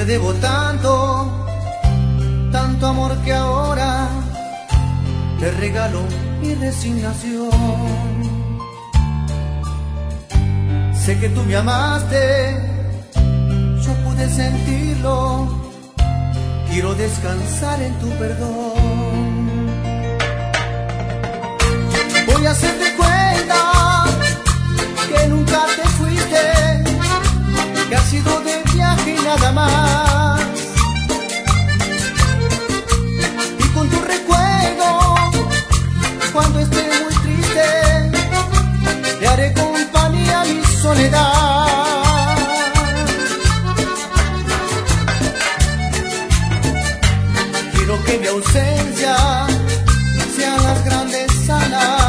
te debo tanto, tanto amor que ahora te regalo mi resignación. Sé que tú me amaste, yo pude sentirlo, quiero descansar en tu perdón. Voy a hacerte cuenta que nunca te fuiste, que has sido de viaje y nada más. Y con tu recuerdo, cuando esté muy triste, le haré compañía a mi soledad. Quiero que mi ausencia sean las grandes salas